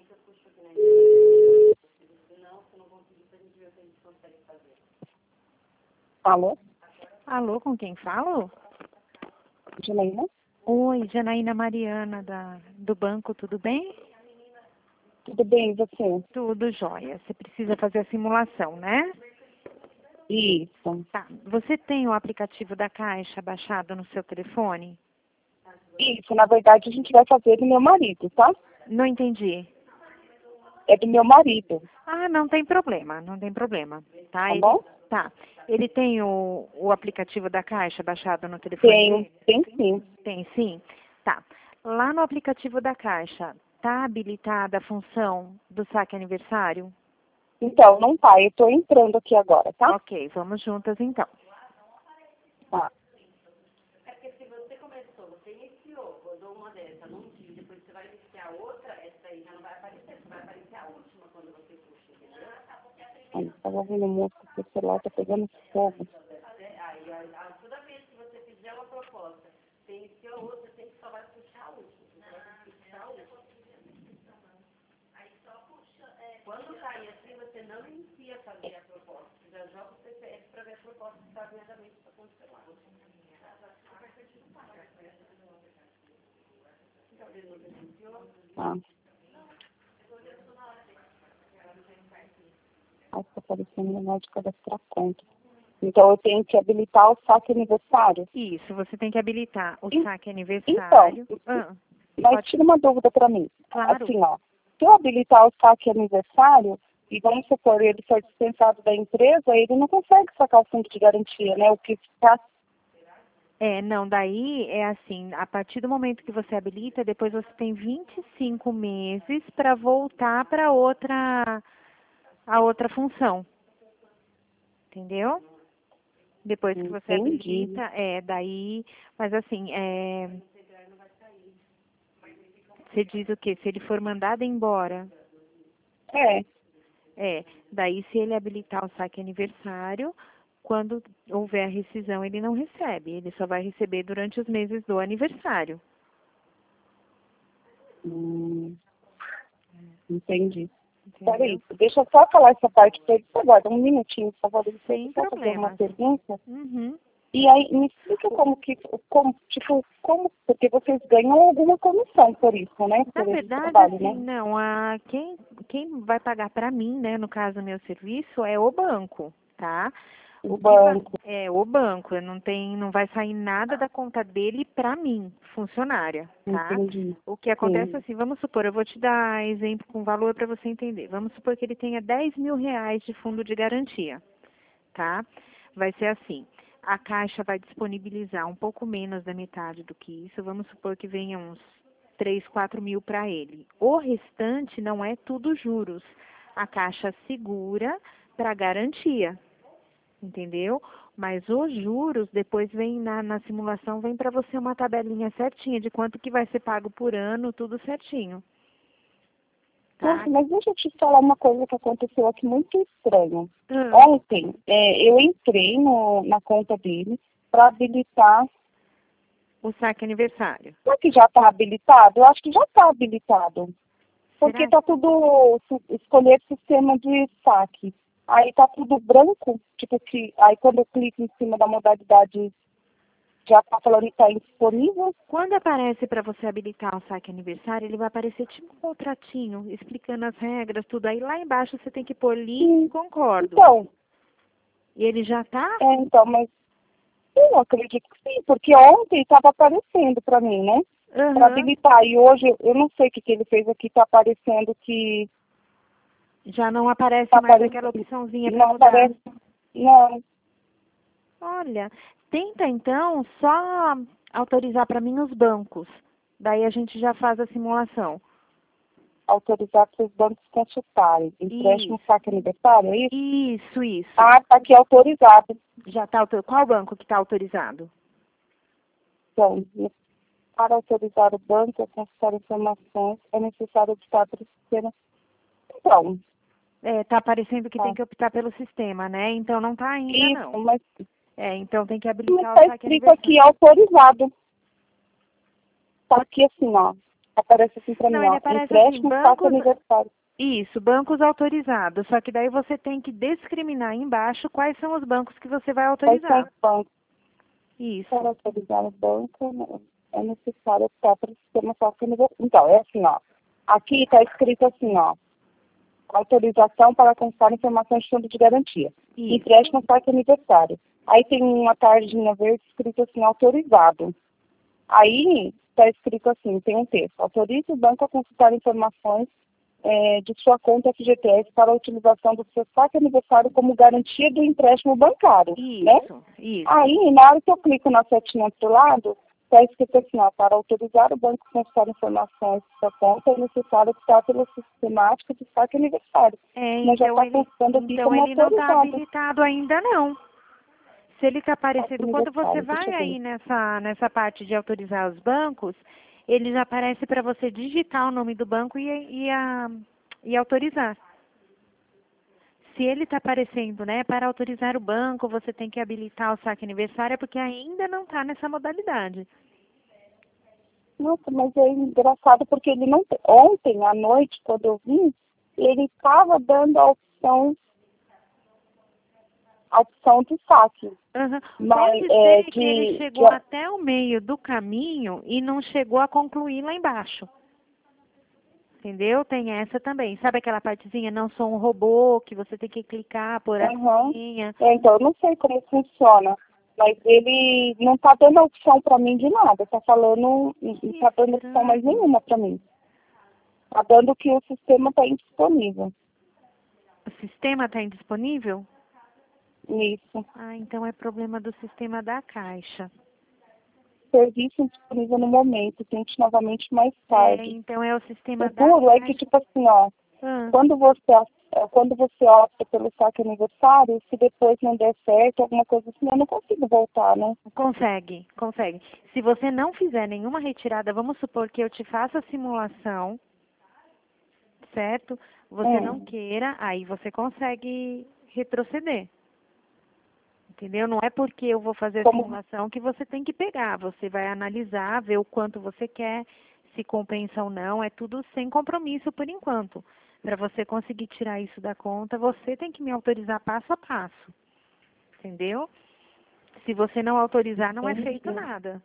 Alô? Alô, com quem falo? Janaína? Oi, Janaína Mariana, do banco, tudo bem? Tudo bem, e você? Tudo jóia. Você precisa fazer a simulação, né? Isso. Tá. Você tem o aplicativo da Caixa baixado no seu telefone? Isso, na verdade a gente vai fazer do meu marido, tá? Não entendi. É do meu marido, Ah, não tem problema, não tem problema. Tá, tá bom? tá. Ele tem o aplicativo da Caixa baixado no telefone dele? Tem sim. Tem, sim. Tá. Lá no aplicativo da Caixa, tá habilitada a função do saque aniversário? Então, não tá, eu tô entrando aqui agora, tá? Ok, vamos juntas então. Tá. Aí, tava ouvindo música, porque o celular tá pegando fogo. Tá. Aí tá aparecendo no modo de cadastrar conta. Então, eu tenho que habilitar o saque aniversário. Isso, você tem que habilitar o saque Então, aniversário. mas tira uma dúvida para mim. Claro. Assim, ó, se eu habilitar o saque aniversário, e vamos supor, ele for dispensado da empresa, ele não consegue sacar o fundo de garantia, né? O que está... Não, daí é assim, a partir do momento que você habilita, depois você tem 25 meses para voltar para a outra função. Entendeu? Depois que você Entendi. habilita, daí, mas assim, você diz o quê? Se ele for mandado embora, daí se ele habilitar o saque aniversário, quando houver a rescisão, ele não recebe, ele só vai receber durante os meses do aniversário. Entendi. Entendeu? Peraí, deixa eu só falar essa parte para ele agora, um minutinho, por favor. Deixa Sem eu só fazer uma problemas. pergunta. Uhum. E aí, me explica como, porque vocês ganham alguma comissão por isso, né? Na Por esse verdade, trabalho, assim, né? não, quem vai pagar para mim, né, no caso do meu serviço, é o banco, tá? O banco. O banco, não vai sair nada da conta dele para mim, funcionária, tá? Entendi. O que acontece Sim. assim, vamos supor, eu vou te dar exemplo com valor para você entender. Vamos supor que ele tenha R$ 10.000 de fundo de garantia, tá? Vai ser assim, a Caixa vai disponibilizar um pouco menos da metade do que isso, vamos supor que venha uns 3, 4 mil para ele. O restante não é tudo juros. A Caixa segura para garantia, entendeu? Mas os juros, depois vem na simulação, vem para você uma tabelinha certinha de quanto que vai ser pago por ano, tudo certinho. Tá? Nossa, mas deixa eu te falar uma coisa que aconteceu aqui muito estranha. Ah. Ontem, eu entrei na conta dele para habilitar. O saque aniversário. Será que já está habilitado? Eu acho que já está habilitado. Porque Será? está tudo escolher sistema de saque. Aí está tudo branco, tipo que aí quando eu clico em cima da modalidade já está falando que está indisponível. Quando aparece para você habilitar o saque aniversário, ele vai aparecer tipo um contratinho, explicando as regras, tudo. Aí lá embaixo você tem que pôr link, concordo. Então, E ele já está? mas eu acredito que sim, porque ontem estava aparecendo para mim, né? Para habilitar. E hoje, eu não sei o que ele fez aqui, está aparecendo que... Já não aparece tá mais aquela opçãozinha para não mudar. aparece, não. Olha, tenta então só autorizar para mim os bancos. Daí a gente já faz a simulação. Autorizar para os bancos consultarem. Empréstimo saque aniversário, é isso? Isso. Ah, está aqui autorizado. Já está autorizado. Qual banco que está autorizado? Então, para autorizar o banco a consultar informações, é necessário optar pelo sistema. Então. Está aparecendo que tem que optar pelo sistema, né? Então não está ainda, não. Mas então tem que habilitar está o saque escrito aniversário. aqui autorizado. Está aqui assim, ó. Aparece assim pra Não, mim, ele ó. aparece assim, Empréstimo, saque bancos... aniversário. Isso, bancos autorizados. Só que daí você tem que discriminar aí embaixo quais são os bancos que você vai Quais são autorizar. os bancos Isso. para autorizar o banco? Né? É necessário optar para o sistema saque aniversário. Então, é assim, ó. Aqui está escrito assim, ó. Autorização para constar informações de fundo de garantia. Isso. Empréstimo saque aniversário. Aí tem uma tardinha verde escrito assim, autorizado. Aí está escrito assim, tem um texto. Autorize o banco a consultar informações de sua conta FGTS para a utilização do seu saque aniversário como garantia do empréstimo bancário, né? Isso. Aí, na hora que eu clico na setinha do lado, está escrito assim, ó, para autorizar o banco a consultar informações de sua conta, é necessário optar pela sistemática do saque aniversário. Mas já está constando aqui como ele não está autorizado. habilitado ainda não. Se ele está aparecendo, quando você Deixa vai eu ver. aí nessa parte de autorizar os bancos, ele já aparece para você digitar o nome do banco e autorizar. Se ele está aparecendo, né, para autorizar o banco, você tem que habilitar o saque aniversário, é porque ainda não está nessa modalidade. Nossa, mas é engraçado porque ele não... Ontem à noite, quando eu vim, ele estava dando a opção de saque. Uhum. Mas, Pode ser que ele chegou até o meio do caminho e não chegou a concluir lá embaixo. Entendeu? Tem essa também. Sabe aquela partezinha, não sou um robô, que você tem que clicar por a senha? Então, eu não sei como funciona, mas ele não está dando opção para mim de nada. Está falando, não está dando opção mais nenhuma para mim. Está dando que o sistema está indisponível. O sistema está indisponível? Isso. Ah, então é problema do sistema da Caixa. Serviço indisponível no momento, tente novamente mais tarde. Então é o sistema o da duro Caixa. É que, tipo assim, ó, quando você opta pelo saque aniversário, se depois não der certo, alguma coisa assim, eu não consigo voltar, né? Consegue. Se você não fizer nenhuma retirada, vamos supor que eu te faça a simulação, certo? Você não queira, aí você consegue retroceder. Entendeu? Não é porque eu vou fazer a simulação que você tem que pegar. Você vai analisar, ver o quanto você quer, se compensa ou não. É tudo sem compromisso por enquanto. Para você conseguir tirar isso da conta, você tem que me autorizar passo a passo. Entendeu? Se você não autorizar, não é feito nada.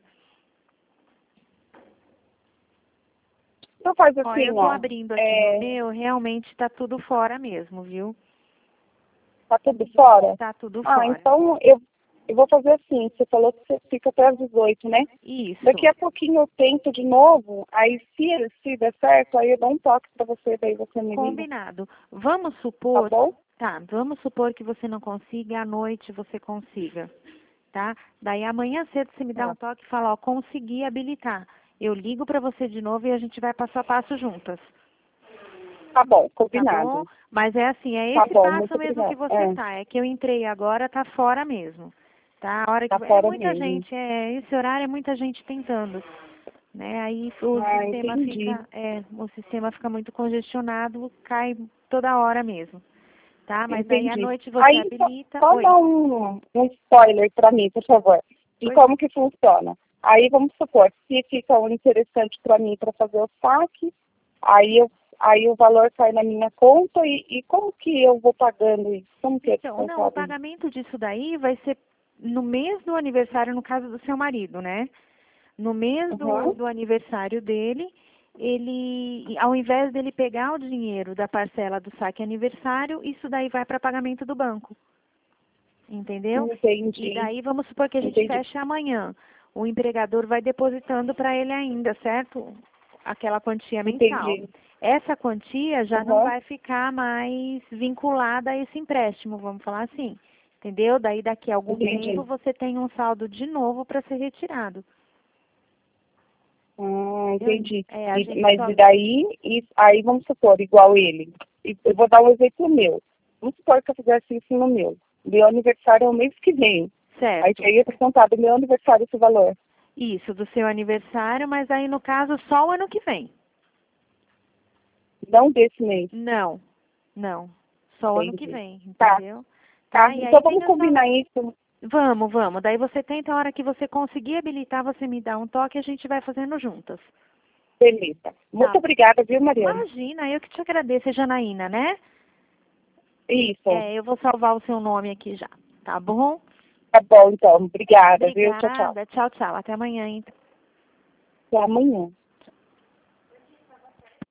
Então faz assim, eu tô abrindo aqui no meu, realmente está tudo fora mesmo, viu? Tá tudo fora? Tá tudo fora. Então eu vou fazer assim, você falou que você fica até às 18, né? Isso. Daqui a pouquinho eu tento de novo, aí se der certo, aí eu dou um toque pra você, daí você me liga. Combinado. Vamos supor... Tá bom? Tá, vamos supor que você não consiga, à noite você consiga, tá? Daí amanhã cedo você me dá um toque e fala, ó, consegui habilitar. Eu ligo pra você de novo e a gente vai passo a passo juntas. Tá bom, combinado. Tá bom? Mas é assim, é Tá esse bom, passo mesmo que você tá. É que eu entrei agora, tá fora mesmo. Tá? A hora que fora muita mesmo. gente, esse horário é muita gente tentando. Né? Aí o sistema fica muito congestionado, cai toda hora mesmo. Tá? Mas aí à noite você habilita. Só dá um spoiler para mim, por favor, de como que funciona. Aí vamos supor, se fica interessante para mim para fazer o saque, aí o valor cai na minha conta e como que eu vou pagando isso? Como que Então, não, o pagamento disso daí vai ser no mês do aniversário, no caso do seu marido, né? No mês do aniversário dele, ele, ao invés dele pegar o dinheiro da parcela do saque aniversário, isso daí vai para pagamento do banco. Entendeu? Entendi. E daí vamos supor que a gente feche amanhã. O empregador vai depositando para ele ainda, certo? Aquela quantia mensal. Essa quantia já não vai ficar mais vinculada a esse empréstimo, vamos falar assim. Entendeu? Daí daqui a algum tempo você tem um saldo de novo para ser retirado. Entendi. Mas daí, aí vamos supor, igual ele. Eu vou dar um exemplo meu. Vamos supor que eu fizesse isso no meu. Meu aniversário é o mês que vem. Certo. Aí teria descontado do meu aniversário esse valor. Isso, do seu aniversário, mas aí no caso só o ano que vem. Não desse mês? Não. Só o ano que vem, entendeu? Tá, então vamos combinar isso. Vamos. Daí você tenta, a hora que você conseguir habilitar, você me dá um toque e a gente vai fazendo juntas. Beleza. Muito obrigada, viu, Mariana? Imagina, eu que te agradeço, é Janaína, né? Isso. Eu vou salvar o seu nome aqui já, tá bom? Tá bom, então. Obrigada, viu? Tchau, tchau. Obrigada, tchau, tchau. Até amanhã, então. Até amanhã.